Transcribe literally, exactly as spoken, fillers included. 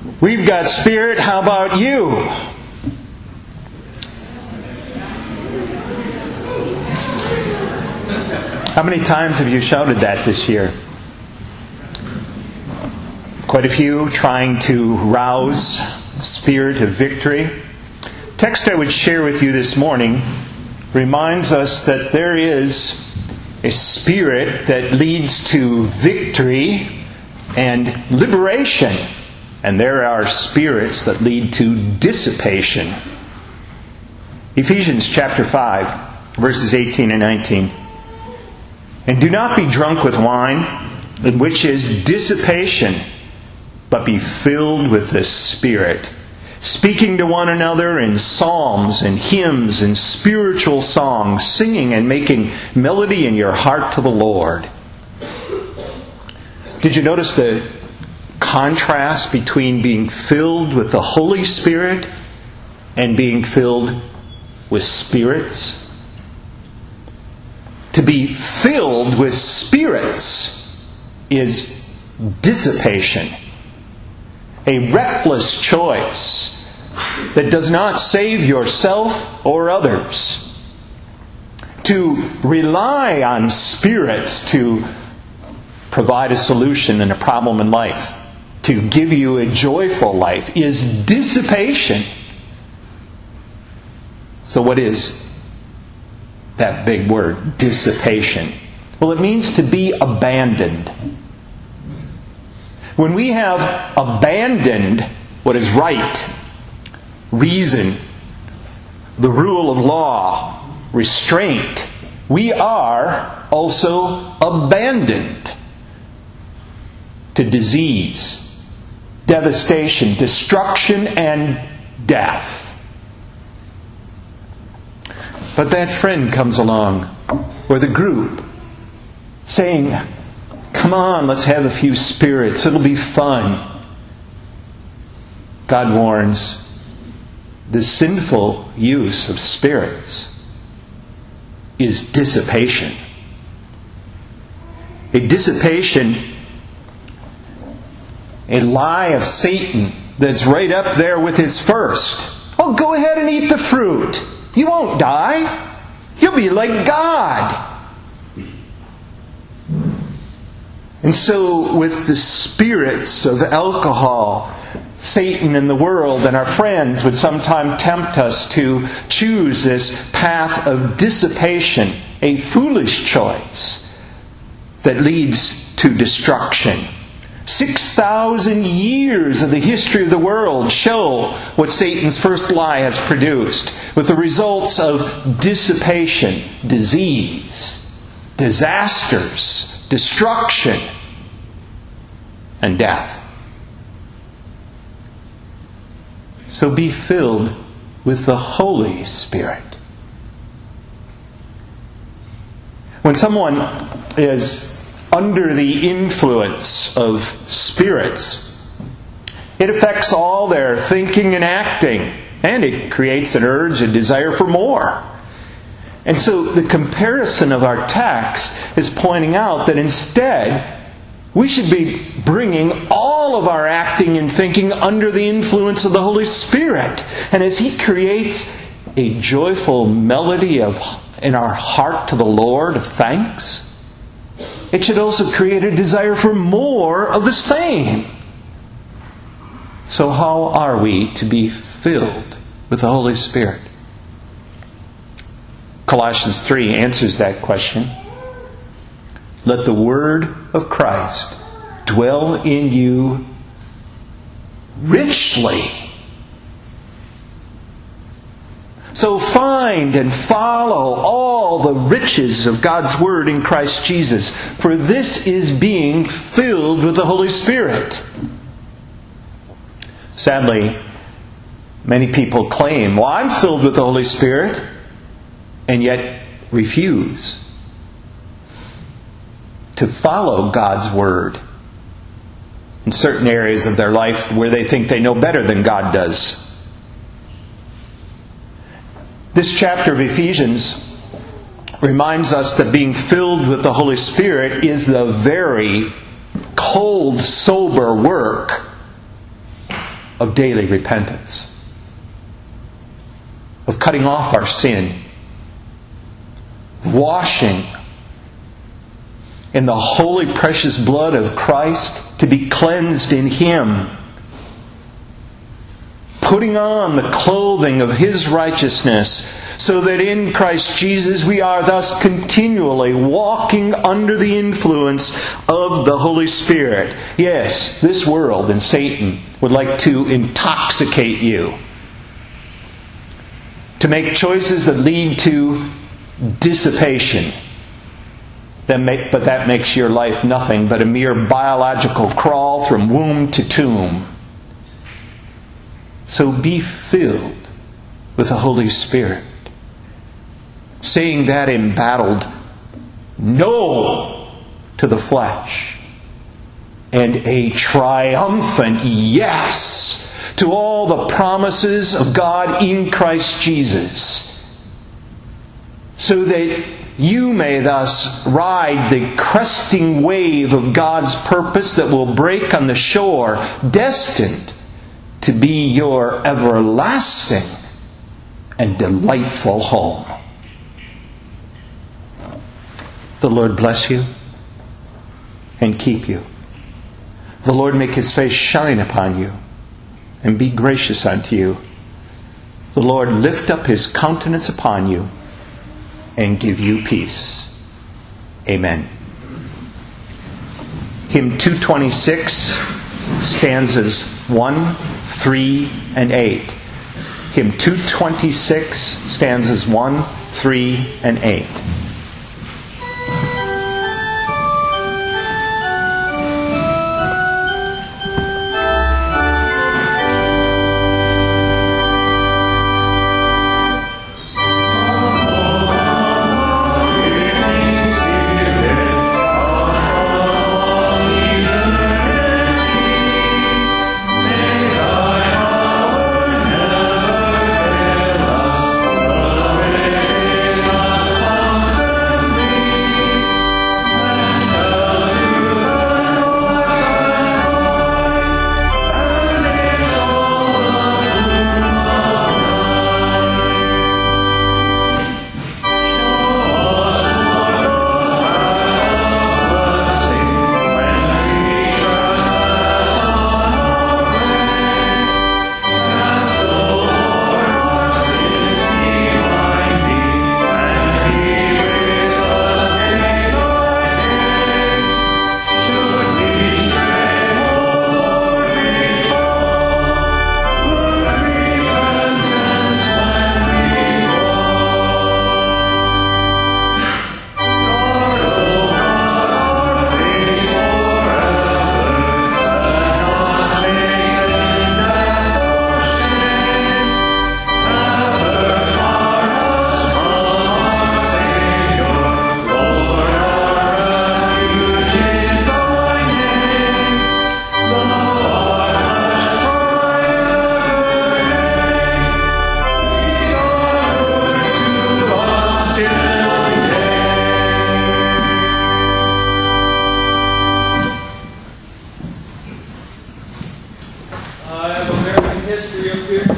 We've got Spirit, how about you? How many times have you shouted that this year? Quite a few, trying to rouse the spirit of victory. The text I would share with you this morning reminds us that there is a spirit that leads to victory and liberation. And there are spirits that lead to dissipation. Ephesians chapter five, verses eighteen and nineteen. And do not be drunk with wine, in which is dissipation, but be filled with the Spirit, speaking to one another in psalms and hymns and spiritual songs, singing and making melody in your heart to the Lord. Did you notice the contrast between being filled with the Holy Spirit and being filled with spirits? To be filled with spirits is dissipation. A reckless choice that does not save yourself or others. To rely on spirits to provide a solution in a problem in life, to give you a joyful life, is dissipation. So what is that big word, dissipation? Well, it means to be abandoned. When we have abandoned what is right, reason, the rule of law, restraint, we are also abandoned to disease, devastation, destruction, and death. But that friend comes along, or the group, saying, come on, let's have a few spirits, it'll be fun. God warns, the sinful use of spirits is dissipation. A dissipation, a lie of Satan that's right up there with his first. Oh, go ahead and eat the fruit. You won't die. You'll be like God. And so with the spirits of alcohol, Satan and the world and our friends would sometimes tempt us to choose this path of dissipation, a foolish choice that leads to destruction. Six thousand years of the history of the world show what Satan's first lie has produced, with the results of dissipation, disease, disasters, destruction, and death. So be filled with the Holy Spirit. When someone is under the influence of spirits, it affects all their thinking and acting, and it creates an urge, a desire for more. And so the comparison of our text is pointing out that instead we should be bringing all of our acting and thinking under the influence of the Holy Spirit. And as He creates a joyful melody of in our heart to the Lord of thanks, it should also create a desire for more of the same. So how are we to be filled with the Holy Spirit? Colossians three answers that question. Let the word of Christ dwell in you richly. So find and follow all the riches of God's Word in Christ Jesus, for this is being filled with the Holy Spirit. Sadly, many people claim, well, I'm filled with the Holy Spirit, and yet refuse to follow God's Word in certain areas of their life where they think they know better than God does. This chapter of Ephesians reminds us that being filled with the Holy Spirit is the very cold, sober work of daily repentance, of cutting off our sin, washing in the holy, precious blood of Christ, to be cleansed in Him, putting on the clothing of His righteousness, so that in Christ Jesus we are thus continually walking under the influence of the Holy Spirit. Yes, this world and Satan would like to intoxicate you, to make choices that lead to dissipation. That make, but that makes your life nothing but a mere biological crawl from womb to tomb. So be filled with the Holy Spirit, saying that embattled no to the flesh, and a triumphant yes to all the promises of God in Christ Jesus, so that you may thus ride the cresting wave of God's purpose that will break on the shore, destined to be your everlasting and delightful home. The Lord bless you and keep you. The Lord make His face shine upon you and be gracious unto you. The Lord lift up His countenance upon you and give you peace. Amen. Hymn two twenty-six, stanzas one, three, and eight. Hymn two twenty-six, stanzas one, three, and eight. I have American history up here.